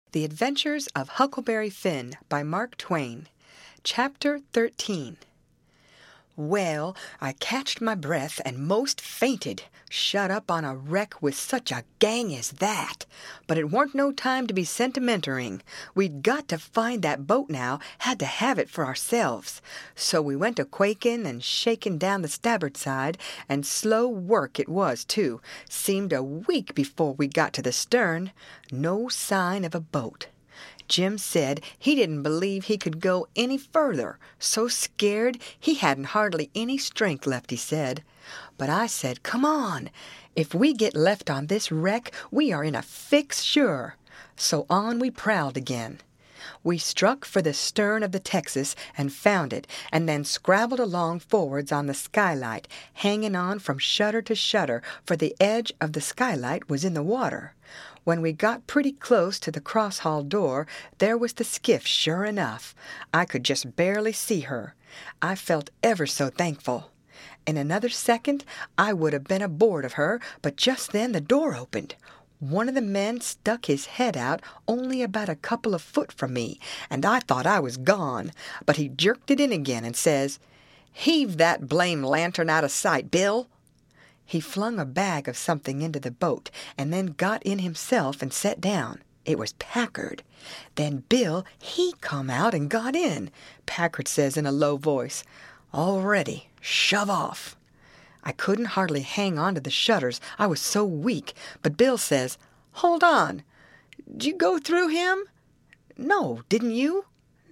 The Adventures of Huckleberry Finn by Mark Twain. Chapter 13. Well, I catched my breath and most fainted, shut up on a wreck with such a gang as that. But it warn't no time to be sentimentering. We'd got to find that boat now, had to have it for ourselves. So we went a quaking and shaking down the starboard side, and slow work it was, too. Seemed a week before we got to the stern. No sign of a boat. Jim said he didn't believe he could go any further, so scared he hadn't hardly any strength left, he said. But I said, come on. If we get left on this wreck, we are in a fix sure. So on we prowled again. We struck for the stern of the Texas and found it, and then scrabbled along forwards on the skylight, hanging on from shutter to shutter, for the edge of the skylight was in the water. When we got pretty close to the cross-hall door, there was the skiff, sure enough. I could just barely see her. I felt ever so thankful. In another second, I would have been aboard of her, but just then the door opened. One of the men stuck his head out only about a couple of foot from me, and I thought I was gone. But he jerked it in again and says, "Heave that blame lantern out of sight, Bill." He flung a bag of something into the boat, and then got in himself and sat down. It was Packard. Then Bill, he come out and got in. Packard says in a low voice, "All ready. Shove off." I couldn't hardly hang on to the shutters, I was so weak, but Bill says, "Hold on. Did you go through him?" "No, didn't you?"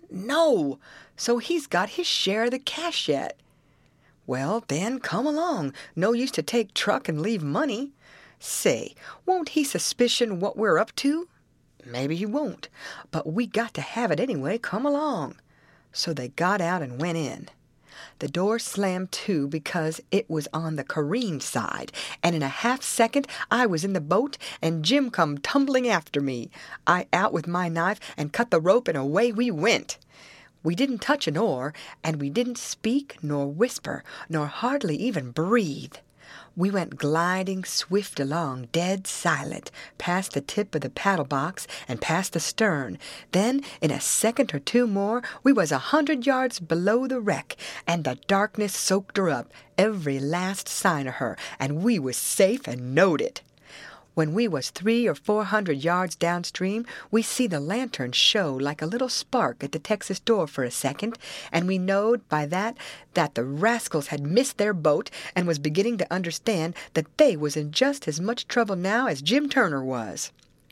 "No. So he's got his share of the cash yet." "Well, then, come along. No use to take truck and leave money. Say, won't he suspicion what we're up to?" "Maybe he won't, but we got to have it anyway. Come along." So they got out and went in. The door slammed to because it was on the careen side, and in a half-second I was in the boat, and Jim come tumbling after me. I out with my knife and cut the rope, and away we went. We didn't touch an oar, and we didn't speak nor whisper, nor hardly even breathe. We went gliding swift along, dead silent, past the tip of the paddle box and past the stern. Then, in a second or two more, we was 100 yards below the wreck, and the darkness soaked her up, every last sign of her, and we was safe and knowed it. When we was 300 or 400 yards downstream, we see the lantern show like a little spark at the Texas door for a second, and we knowed by that the rascals had missed their boat and was beginning to understand that they was in just as much trouble now as Jim Turner was.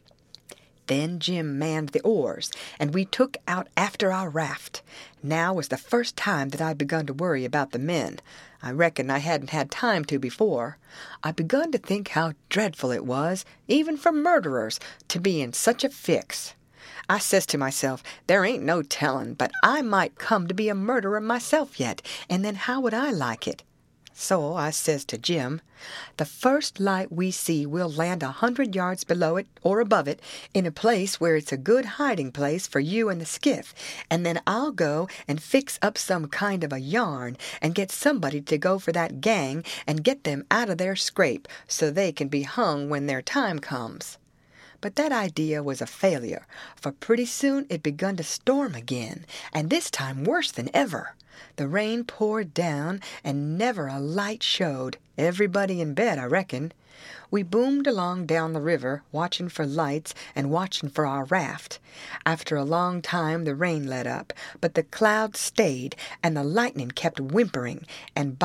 Then Jim manned the oars, and we took out after our raft. Now was the first time that I begun to worry about the men. I reckon I hadn't had time to before. I begun to think how dreadful it was, even for murderers, to be in such a fix. I says to myself, there ain't no tellin', but I might come to be a murderer myself yet, and then how would I like it? So I says to Jim, the first light we see we'll land 100 yards below it or above it in a place where it's a good hiding place for you and the skiff, and then I'll go and fix up some kind of a yarn and get somebody to go for that gang and get them out of their scrape so they can be hung when their time comes. But that idea was a failure, for pretty soon it begun to storm again, and this time worse than ever. The rain poured down, and never a light showed. Everybody in bed, I reckon. We boomed along down the river, watching for lights and watching for our raft. After a long time the rain let up, but the clouds stayed, and the lightning kept whimpering, and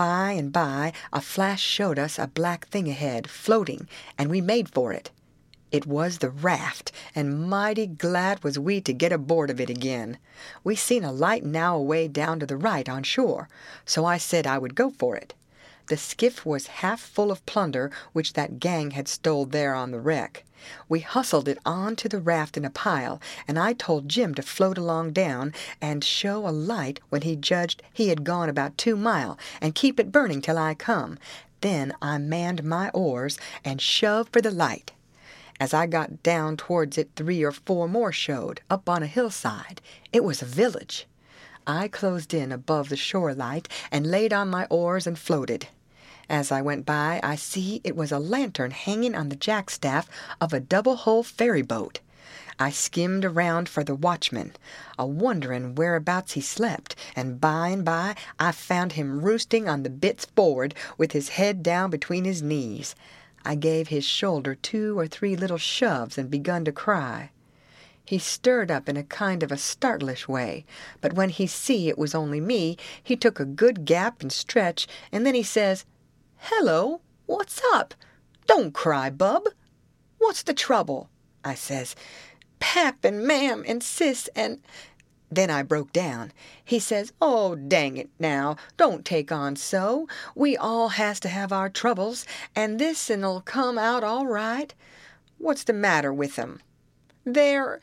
by a flash showed us a black thing ahead, floating, and we made for it. It was the raft, and mighty glad was we to get aboard of it again. We seen a light now away down to the right on shore, so I said I would go for it. The skiff was half full of plunder which that gang had stole there on the wreck. We hustled it on to the raft in a pile, and I told Jim to float along down and show a light when he judged he had gone about 2 mile, and keep it burning till I come. Then I manned my oars and shoved for the light. As I got down towards it, 3 or 4 more showed, up on a hillside. It was a village. I closed in above the shore light and laid on my oars and floated. As I went by, I see it was a lantern hanging on the jackstaff of a double-hull ferry boat. I skimmed around for the watchman, a-wonderin' whereabouts he slept, and by I found him roosting on the bitts forward, with his head down between his knees. I gave his shoulder 2 or 3 little shoves and begun to cry. He stirred up in a kind of a startlish way, but when he see it was only me, he took a good gap and stretch, and then he says, "Hello, what's up? Don't cry, bub. What's the trouble?" I says, "Pap and Mam and Sis and—" Then I broke down. He says, "Oh, dang it now, don't take on so. We all has to have our troubles, and this'll come out all right. What's the matter with 'em? They're...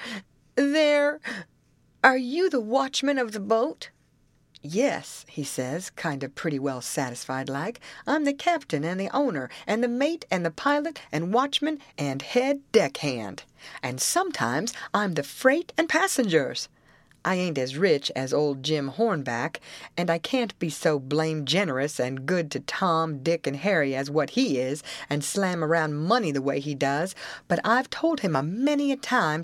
Are you the watchman of the boat?" "Yes," he says, kind of pretty well satisfied like. "I'm the captain and the owner and the mate and the pilot and watchman and head deckhand. And sometimes I'm the freight and passengers. I ain't as rich as old Jim Hornback, and I can't be so blamed generous and good to Tom, Dick, and Harry as what he is, and slam around money the way he does, but I've told him a many a time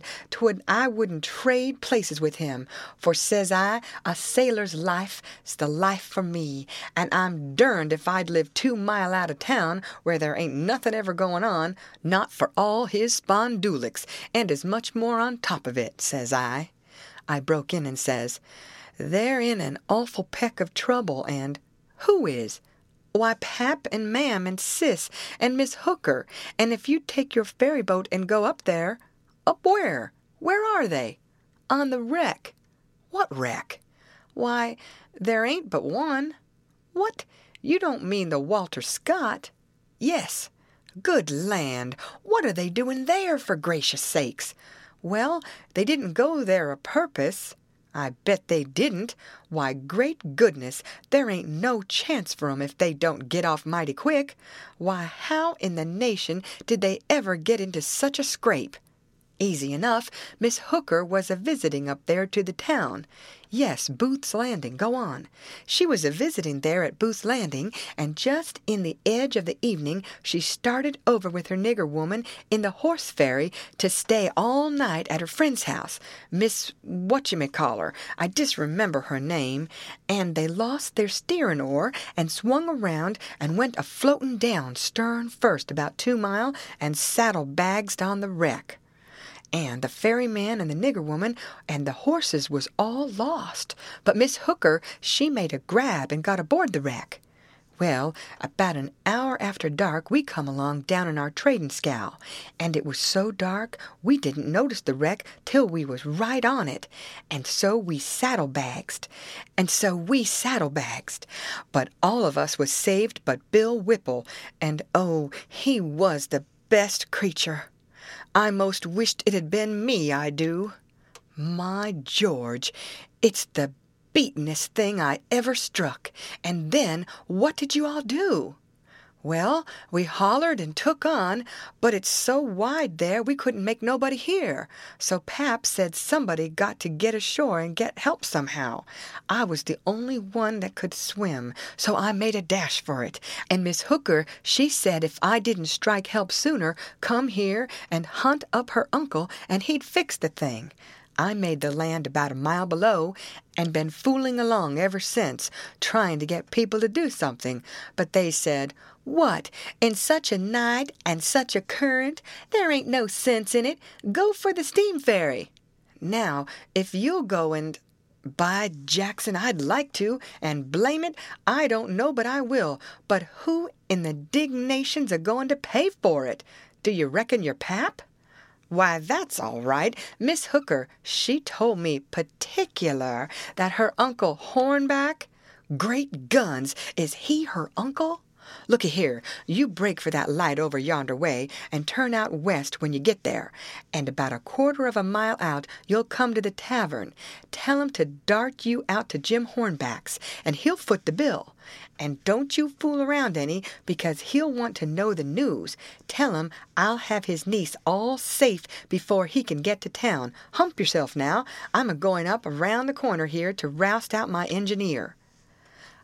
I wouldn't trade places with him, for, says I, a sailor's life's the life for me, and I'm derned if I'd live 2 mile out of town, where there ain't nothing ever going on, not for all his spondulics, and as much more on top of it," says I. I broke in and says, "They're in an awful peck of trouble, and—" "Who is?" "Why, Pap and Mam and Sis and Miss Hooker, and if you'd take your ferry boat and go up there—" "Up where? Where are they?" "On the wreck." "What wreck?" "Why, there ain't but one." "What? You don't mean the Walter Scott?" "Yes." "Good land! What are they doing there, for gracious sakes?" "Well, they didn't go there a purpose." "I bet they didn't. Why, great goodness, there ain't no chance for 'em if they don't get off mighty quick. Why, how in the nation did they ever get into such a scrape?" "Easy enough. Miss Hooker was a-visiting up there to the town." "Yes, Booth's Landing. Go on." "She was a-visiting there at Booth's Landing, and just in the edge of the evening she started over with her nigger woman in the horse ferry to stay all night at her friend's house, Miss Whatchamacaller, I disremember her name, and they lost their steering oar and swung around and went a-floating down stern first about 2 mile and saddle-bagsed on the wreck. And the ferryman and the nigger woman and the horses was all lost. But Miss Hooker, she made a grab and got aboard the wreck. Well, about an hour after dark we come along down in our trading scow, and it was so dark we didn't notice the wreck till we was right on it, and so we saddle-bagsed. But all of us was saved but Bill Whipple, and oh, he was the best creature. I most wished it had been me, I do. My George, it's the beatin'est thing I ever struck. And then, what did you all do?" "Well, we hollered and took on, but it's so wide there we couldn't make nobody hear. So Pap said somebody got to get ashore and get help somehow. I was the only one that could swim, so I made a dash for it. And Miss Hooker, she said if I didn't strike help sooner, come here and hunt up her uncle, and he'd fix the thing. I made the land about a mile below, and been fooling along ever since, trying to get people to do something. But they said, 'What, in such a night and such a current? There ain't no sense in it. Go for the steam ferry.' Now, if you'll go and—" "By Jackson, I'd like to, and blame it, I don't know but I will. But who in the dignation's a-going to pay for it? Do you reckon your Pap?" "Why, that's all right. Miss Hooker, she told me particular that her Uncle Hornback—" "Great guns! Is he her uncle? Looky here, you break for that light over yonder way, and turn out west when you get there, and about a quarter of a mile out you'll come to the tavern. Tell him to dart you out to Jim Hornback's, and he'll foot the bill. And don't you fool around any, because he'll want to know the news. Tell him I'll have his niece all safe before he can get to town. Hump yourself now. I'm a-going up around the corner here to roust out my engineer."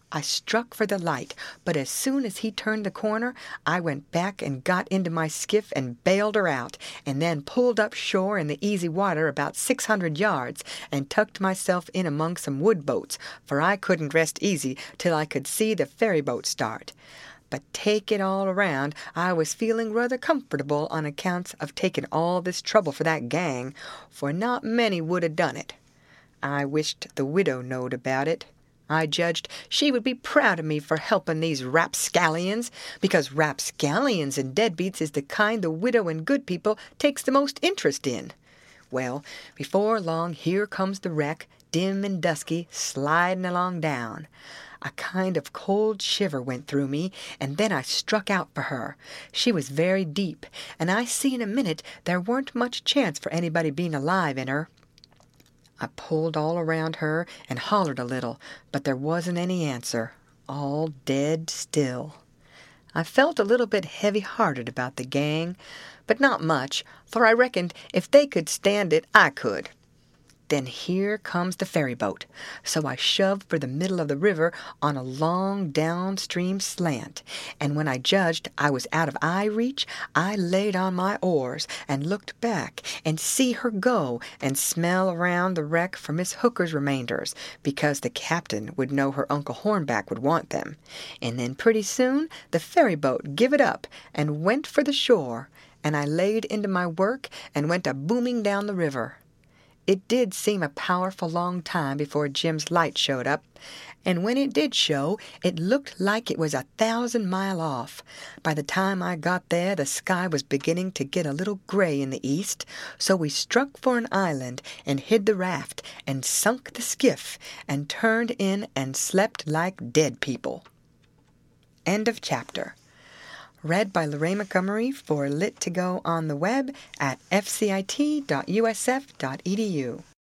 I struck for the light, but as soon as he turned the corner, I went back and got into my skiff and bailed her out, and then pulled up shore in the easy water about 600 yards, and tucked myself in among some wood boats, for I couldn't rest easy till I could see the ferry boat start. But take it all around, I was feeling rather comfortable on account of taking all this trouble for that gang, for not many would have done it. I wished the widow knowed about it. I judged she would be proud of me for helping these rapscallions, because rapscallions and deadbeats is the kind the widow and good people takes the most interest in. Well, before long, here comes the wreck, dim and dusky, sliding along down. A kind of cold shiver went through me, and then I struck out for her. She was very deep, and I see in a minute there weren't much chance for anybody being alive in her. I pulled all around her and hollered a little, but there wasn't any answer. All dead still. I felt a little bit heavy-hearted about the gang, but not much, for I reckoned if they could stand it, I could. Then here comes the ferry boat, so I shoved for the middle of the river on a long downstream slant, and when I judged I was out of eye reach, I laid on my oars and looked back and see her go and smell around the wreck for Miss Hooker's remainders, because the captain would know her Uncle Hornback would want them. And then pretty soon the ferry boat give it up and went for the shore, and I laid into my work and went a-booming down the river. It did seem a powerful long time before Jim's light showed up, and when it did show, it looked like it was 1,000 miles off. By the time I got there, the sky was beginning to get a little gray in the east, so we struck for an island and hid the raft and sunk the skiff and turned in and slept like dead people. End of chapter. Read by Lorraine Montgomery for Lit2Go on the web at fcit.usf.edu.